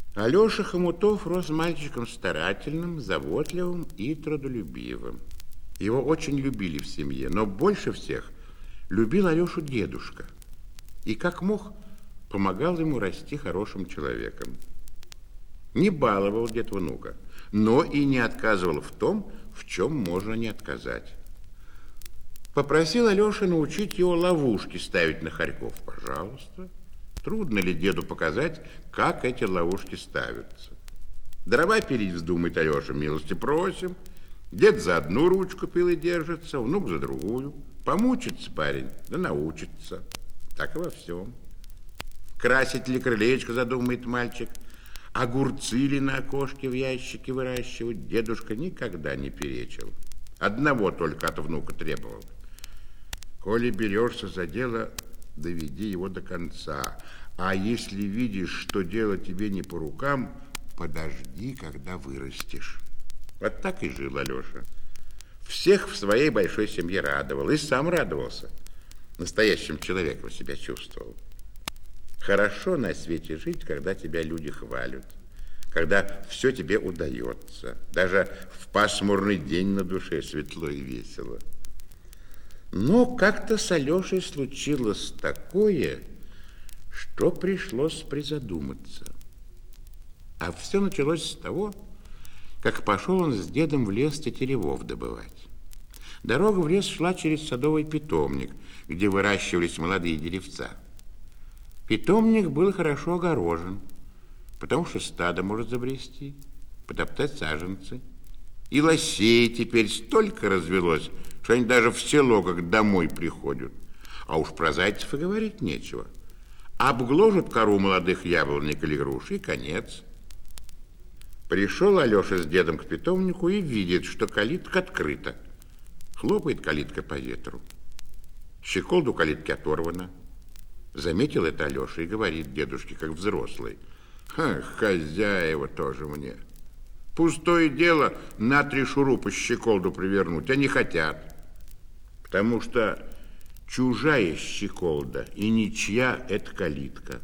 Алеша Хомутов рос мальчиком старательным, заботливым и трудолюбивым. Его очень любили в семье, но больше всех любил Алешу дедушка. И как мог, помогал ему расти хорошим человеком. Не баловал дед внука, но и не отказывал в том, в чем можно не отказать. Попросил Алеша научить его ловушки ставить на хорьков. Пожалуйста. Трудно ли деду показать, как эти ловушки ставятся? Дрова пилить вздумает Алеша, милости просим. Дед за одну ручку пилы держится, внук за другую. Помучится парень, да научится. Так и во всем. Красить ли крылечко, задумает мальчик. Огурцы ли на окошке в ящике выращивать, дедушка никогда не перечил. Одного только от внука требовал. Коли берешься за дело, доведи его до конца. А если видишь, что дело тебе не по рукам, подожди, когда вырастешь. Вот так и жил Алеша. Всех в своей большой семье радовал, и сам радовался. Настоящим человеком себя чувствовал. Хорошо на свете жить, когда тебя люди хвалят, когда все тебе удается. Даже в пасмурный день на душе светло и весело. Но как-то с Алешей случилось такое, что пришлось призадуматься. А все началось с того, как пошел он с дедом в лес тетеревов добывать. Дорога в лес шла через садовый питомник, где выращивались молодые деревца. Питомник был хорошо огорожен, потому что стадо может забрести, потоптать саженцы. И лосей теперь столько развелось, что они даже в село как домой приходят. А уж про зайцев и говорить нечего. Обгложат кору молодых яблонек или груш, и конец. Пришел Алеша с дедом к питомнику и видит, что калитка открыта. Хлопает калитка по ветру. Щеколда у калитки оторвана. Заметил это Алеша и говорит дедушке, как взрослый: хозяева тоже мне. Пустое дело на 3 шурупа щеколду привернуть, они хотят. Потому что чужая щеколда и ничья – это калитка.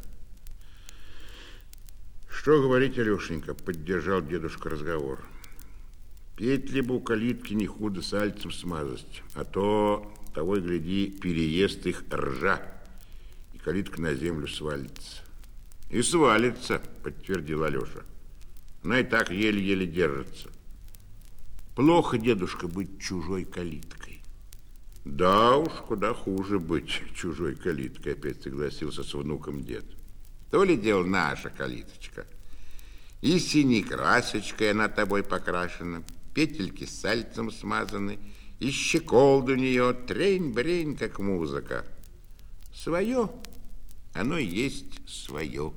Что говорить, Алешенька, поддержал дедушка разговор. Петли бы у калитки не худо сальцем смазать, а то, того и гляди, переест их ржа, и калитка на землю свалится. И свалится, подтвердил Алеша. Она и так еле-еле держится. Плохо, дедушка, быть чужой калиткой. Да уж, куда хуже быть чужой калиткой, опять согласился с внуком дед. То ли дело наша калиточка. И синей красочкой она тобой покрашена, петельки сальцем смазаны, и щеколда у нее трень-брень, как музыка. Свое, оно и есть свое.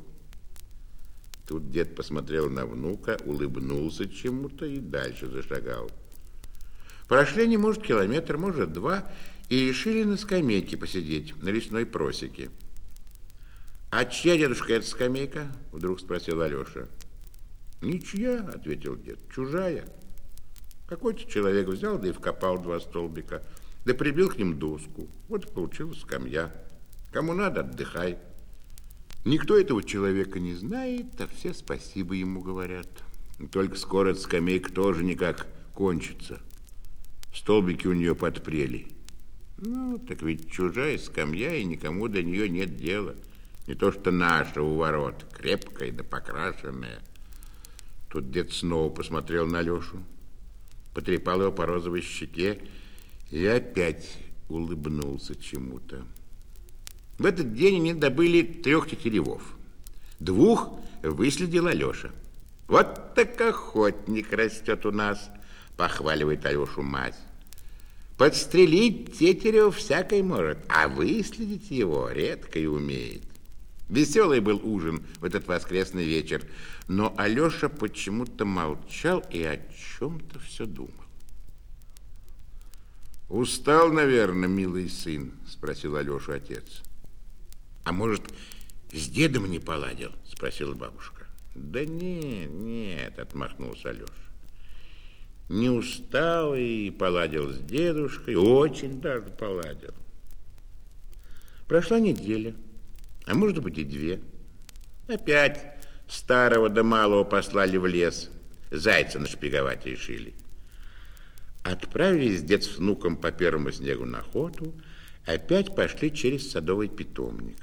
Тут дед посмотрел на внука, улыбнулся чему-то и дальше зашагал. Прошли они, может, километр, может, 2, и решили на скамейке посидеть, на лесной просеке. «А чья, дедушка, эта скамейка?» – вдруг спросил Алеша. «Ничья», – ответил дед, – «чужая». Какой-то человек взял, да и вкопал 2 столбика, да прибил к ним доску. Вот и получилась скамья. Кому надо, отдыхай. Никто этого человека не знает, а все спасибо ему говорят. Только скоро эта скамейка тоже никак кончится. Столбики у нее подпрели. Ну, так ведь чужая скамья, и никому до нее нет дела. Не то что наша у ворот, крепкая да покрашенная. Тут дед снова посмотрел на Алешу, потрепал его по розовой щеке и опять улыбнулся чему-то. В этот день они добыли 3 тетеревов. 2 выследил Алеша. «Вот так охотник растет у нас», — похваливает Алешу мать. «Подстрелить тетерева всякой может, а выследить его редко и умеет». Веселый был ужин в этот воскресный вечер, но Алеша почему-то молчал и о чем-то все думал. «Устал, наверное, милый сын?» – спросил Алешу отец. «А может, с дедом не поладил?» – спросила бабушка. «Да нет, – отмахнулся Алеша. Не устал и поладил с дедушкой, очень даже поладил. Прошла неделя, а может быть и 2. Опять Старого да малого послали в лес. Зайца нашпиговать решили. Отправились дед с внуком по первому снегу на охоту, опять пошли через садовый питомник.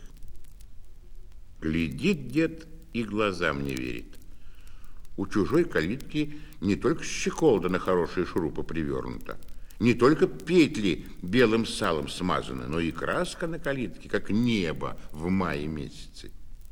Глядит дед и глазам не верит. У чужой калитки не только щеколда на хорошие шурупы привернута, не только петли белым салом смазаны, но и краска на калитке, как небо в мае месяце.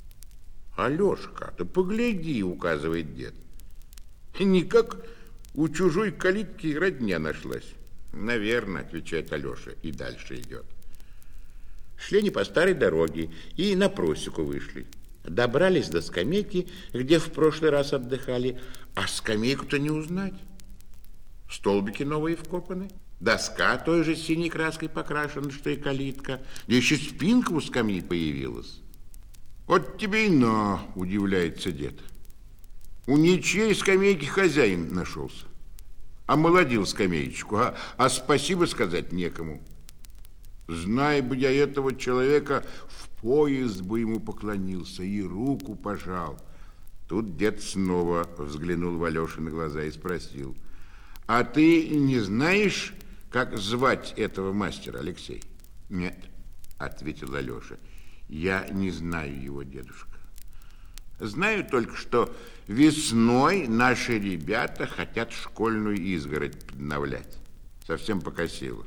«Алешка, ты погляди», — указывает дед. «Никак у чужой калитки родня нашлась». «Наверно», — отвечает Алеша и дальше идет. Шли они по старой дороге и на просеку вышли. Добрались до скамейки, где в прошлый раз отдыхали, а скамейку-то не узнать. Столбики новые вкопаны, доска той же синей краской покрашена, что и калитка, да еще спинка у скамьи появилась. «Вот тебе и на», — удивляется дед. «У ничьей скамейки хозяин нашелся. Омолодил скамеечку, а спасибо сказать некому. Зная бы я этого человека, в пояс бы ему поклонился и руку пожал». Тут дед снова взглянул в Алешины глаза и спросил: «А ты не знаешь, как звать этого мастера, Алексей?» «Нет», — ответил Алеша, — «я не знаю его, дедушка. Знаю только, что весной наши ребята хотят школьную изгородь подновлять. Совсем покосилась».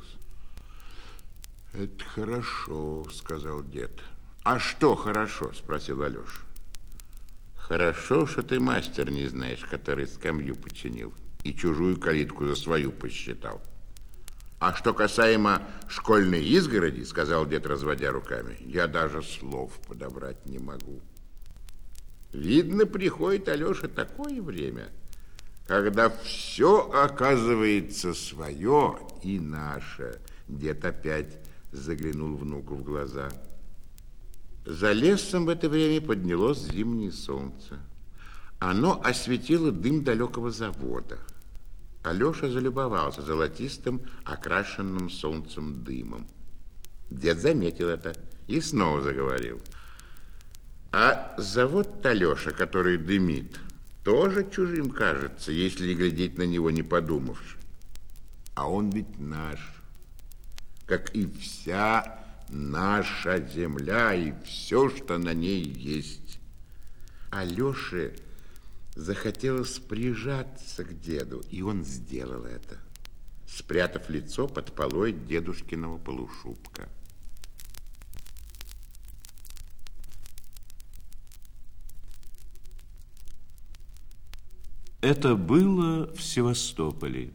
«Это хорошо», — сказал дед. «А что хорошо?» — спросил Алеша. «Хорошо, что ты мастер не знаешь, который скамью починил и чужую калитку за свою посчитал. А что касаемо школьной изгороди, — сказал дед, разводя руками, — я даже слов подобрать не могу. Видно, приходит, Алеша, такое время, когда все оказывается свое и наше». Дед опять заглянул внуку в глаза. За лесом в это время поднялось зимнее солнце. Оно осветило дым далекого завода. Алеша залюбовался золотистым, окрашенным солнцем дымом. Дед заметил это и снова заговорил. «А завод-то, Алеша, который дымит, тоже чужим кажется, если глядеть на него не подумавши. А он ведь наш, как и вся наша земля и все, что на ней есть». Алёше захотелось прижаться к деду, и он сделал это, спрятав лицо под полой дедушкиного полушубка. Это было в Севастополе.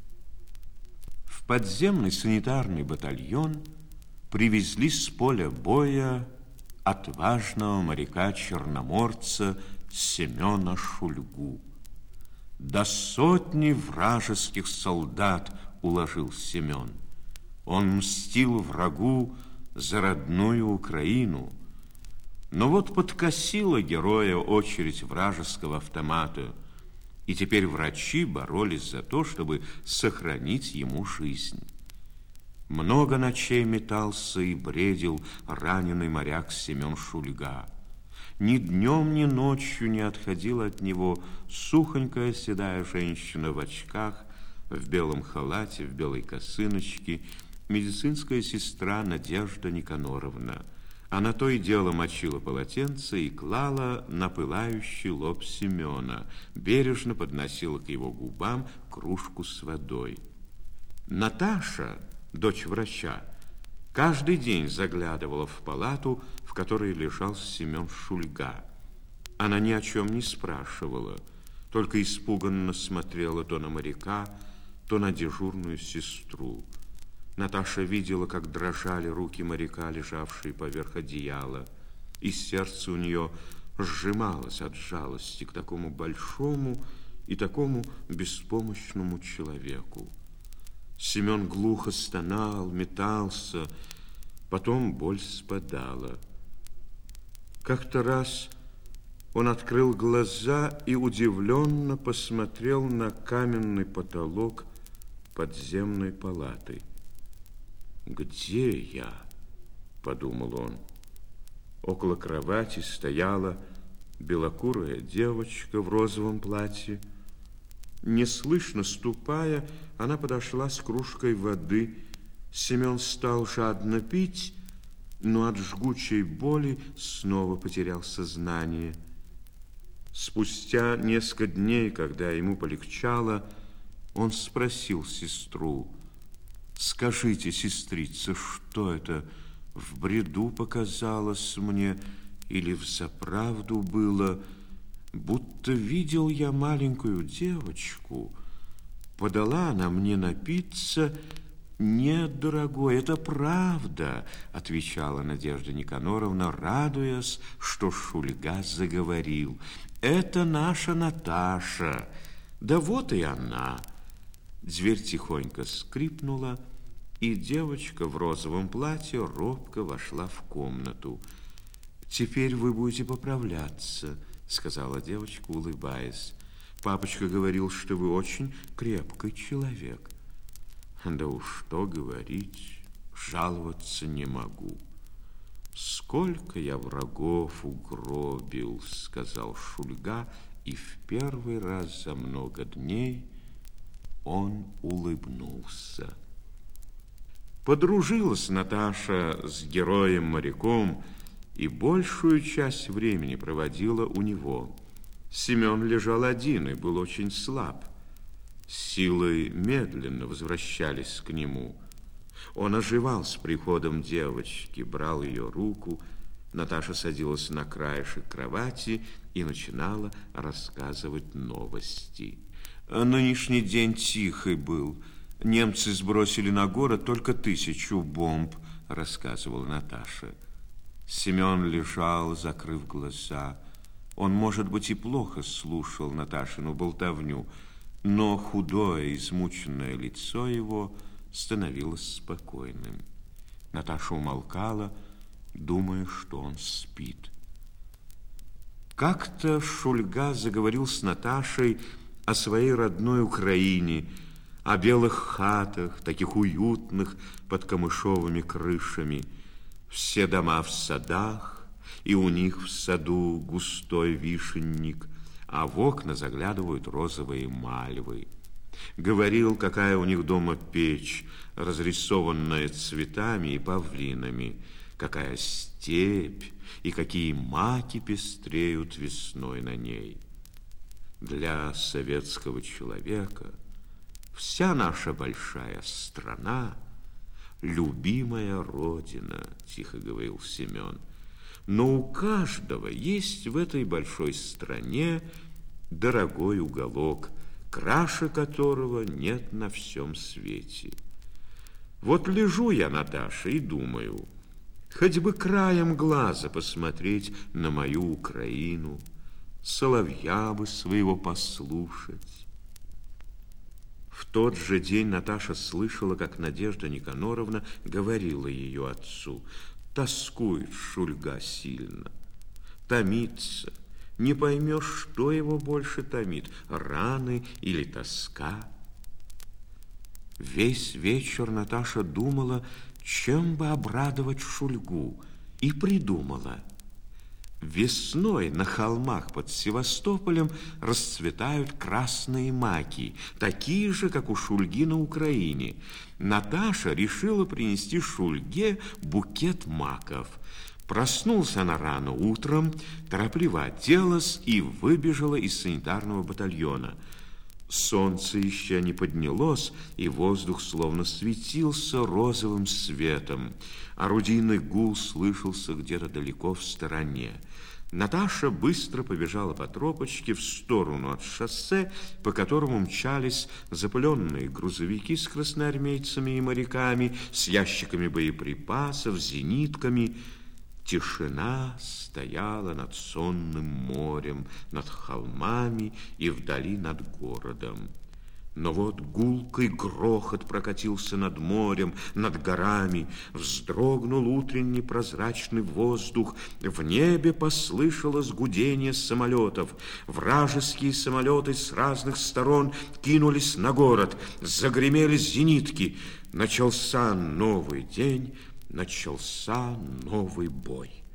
В подземный санитарный батальон привезли с поля боя отважного моряка-черноморца Семена Шульгу. До 100 вражеских солдат уложил Семен. Он мстил врагу за родную Украину. Но вот подкосила героя очередь вражеского автомата, и теперь врачи боролись за то, чтобы сохранить ему жизнь. Много ночей метался и бредил раненый моряк Семен Шульга. Ни днем, ни ночью не отходила от него сухонькая седая женщина в очках, в белом халате, в белой косыночке, медицинская сестра Надежда Никаноровна. Она то и дело мочила полотенце и клала на пылающий лоб Семена, бережно подносила к его губам кружку с водой. Наташа, дочь врача, каждый день заглядывала в палату, в которой лежал Семен Шульга. Она ни о чем не спрашивала, только испуганно смотрела то на моряка, то на дежурную сестру. Наташа видела, как дрожали руки моряка, лежавшие поверх одеяла, и сердце у нее сжималось от жалости к такому большому и такому беспомощному человеку. Семен глухо стонал, метался, потом боль спадала. Как-то раз он открыл глаза и удивленно посмотрел на каменный потолок подземной палаты. «Где я?» – подумал он. Около кровати стояла белокурая девочка в розовом платье. Неслышно ступая, она подошла с кружкой воды. Семен стал жадно пить, но от жгучей боли снова потерял сознание. Спустя несколько дней, когда ему полегчало, он спросил сестру: «Скажите, сестрица, что это, в бреду показалось мне или взаправду было? Будто видел я маленькую девочку, подала она мне напиться». «Нет, дорогой, это правда», — отвечала Надежда Никаноровна, радуясь, что Шульга заговорил. «Это наша Наташа. Да вот и она». Дверь тихонько скрипнула, и девочка в розовом платье робко вошла в комнату. «Теперь вы будете поправляться», — сказала девочка, улыбаясь. «Папочка говорил, что вы очень крепкий человек». «Да уж что говорить, жаловаться не могу. Сколько я врагов угробил», — сказал Шульга, и в первый раз за много дней он улыбнулся. Подружилась Наташа с героем-моряком и большую часть времени проводила у него. Семен лежал один и был очень слаб. Силы медленно возвращались к нему. Он оживал с приходом девочки, брал ее руку. Наташа садилась на краешек кровати и начинала рассказывать новости. Нынешний день тихий был. Немцы сбросили на город только 1000 бомб, рассказывала Наташа. Семен лежал, закрыв глаза. Он, может быть, и плохо слушал Наташину болтовню, но худое, измученное лицо его становилось спокойным. Наташа умолкала, думая, что он спит. Как-то Шульга заговорил с Наташей о своей родной Украине, о белых хатах, таких уютных, под камышовыми крышами. Все дома в садах, и у них в саду густой вишенник, а в окна заглядывают розовые мальвы. Говорил, какая у них дома печь, разрисованная цветами и павлинами, какая степь и какие маки пестреют весной на ней. Для советского человека вся наша большая страна — любимая родина, тихо говорил Семен. Но у каждого есть в этой большой стране дорогой уголок, краше которого нет на всем свете. Вот лежу я, Наташа, и думаю, хоть бы краем глаза посмотреть на мою Украину, соловья бы своего послушать. В тот же день Наташа слышала, как Надежда Никаноровна говорила ее отцу: тоскует Шульга сильно, томится, не поймешь, что его больше томит, раны или тоска. Весь вечер Наташа думала, чем бы обрадовать Шульгу, и придумала. Весной на холмах под Севастополем расцветают красные маки, такие же, как у Шульги на Украине. Наташа решила принести Шульге букет маков. Проснулась она рано утром, торопливо оделась и выбежала из санитарного батальона. Солнце еще не поднялось, и воздух словно светился розовым светом. Орудийный гул слышался где-то далеко в стороне. Наташа быстро побежала по тропочке в сторону от шоссе, по которому мчались запыленные грузовики с красноармейцами и моряками, с ящиками боеприпасов, зенитками. Тишина стояла над сонным морем, над холмами и вдали над городом. Но вот гулкий грохот прокатился над морем, над горами, вздрогнул утренний прозрачный воздух, в небе послышалось гудение самолетов. Вражеские самолеты с разных сторон кинулись на город, загремели зенитки. Начался новый день, начался новый бой.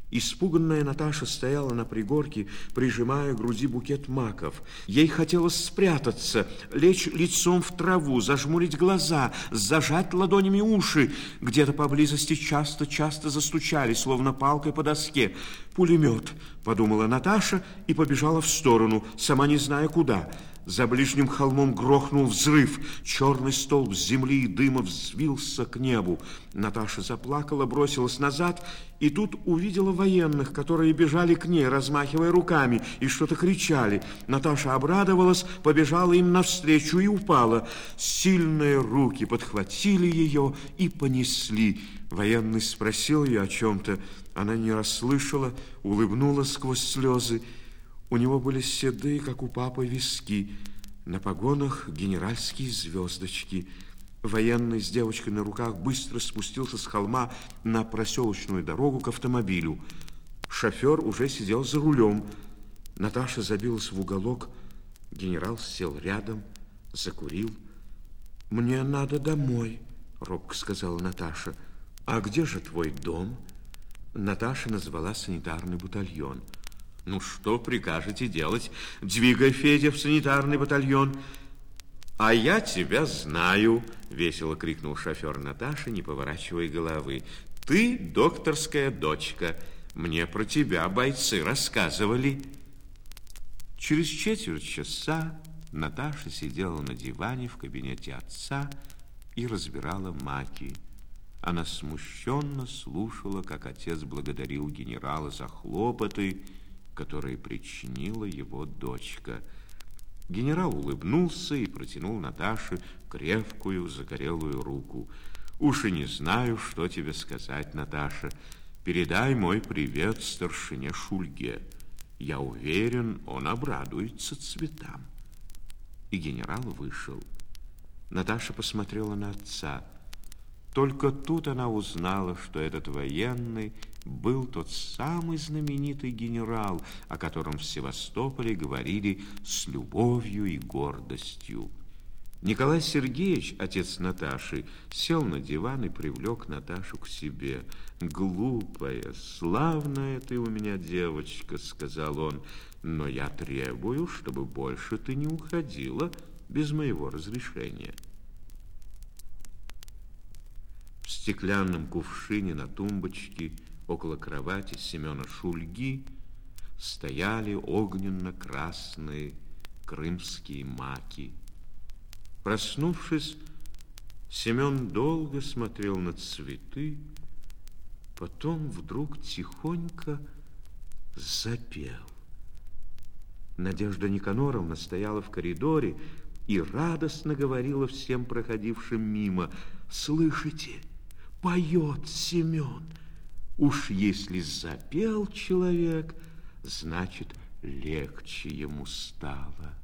Испуганная Наташа стояла на пригорке, прижимая к груди букет маков. Ей хотелось спрятаться, лечь лицом в траву, зажмурить глаза, зажать ладонями уши. Где-то поблизости часто-часто застучали, словно палкой по доске. «Пулемет», — подумала Наташа и побежала в сторону, сама не зная куда. За ближним холмом грохнул взрыв. Черный столб земли и дыма взвился к небу. Наташа заплакала, бросилась назад, и тут увидела военных, которые бежали к ней, размахивая руками, и что-то кричали. Наташа обрадовалась, побежала им навстречу и упала. Сильные руки подхватили ее и понесли. Военный спросил ее о чем-то. Она не расслышала, улыбнулась сквозь слезы. У него были седые, как у папы, виски. На погонах генеральские звездочки. Военный с девочкой на руках быстро спустился с холма на проселочную дорогу к автомобилю. Шофер уже сидел за рулем. Наташа забилась в уголок. Генерал сел рядом, закурил. «Мне надо домой», — робко сказала Наташа. «А где же твой дом?» Наташа назвала санитарный батальон. «Ну, что прикажете делать? Двигай, Федя, в санитарный батальон». «А я тебя знаю», — весело крикнул шофер Наташи, не поворачивая головы. «Ты докторская дочка. Мне про тебя бойцы рассказывали». Через четверть часа Наташа сидела на диване в кабинете отца и разбирала маки. Она смущенно слушала, как отец благодарил генерала за хлопоты, которые причинила его дочка. Генерал улыбнулся и протянул Наташе крепкую загорелую руку. «Уж и не знаю, что тебе сказать, Наташа. Передай мой привет старшине Шульге. Я уверен, он обрадуется цветам». И генерал вышел. Наташа посмотрела на отца. Только тут она узнала, что этот военный был тот самый знаменитый генерал, о котором в Севастополе говорили с любовью и гордостью. Николай Сергеевич, отец Наташи, сел на диван и привлек Наташу к себе. «Глупая, славная ты у меня девочка», — сказал он, «но я требую, чтобы больше ты не уходила без моего разрешения». В стеклянном кувшине на тумбочке около кровати Семена Шульги стояли огненно-красные крымские маки. Проснувшись, Семен долго смотрел на цветы, потом вдруг тихонько запел. Надежда Никаноровна стояла в коридоре и радостно говорила всем проходившим мимо: «Слышите? Поет Семен. Уж если запел человек, значит, легче ему стало».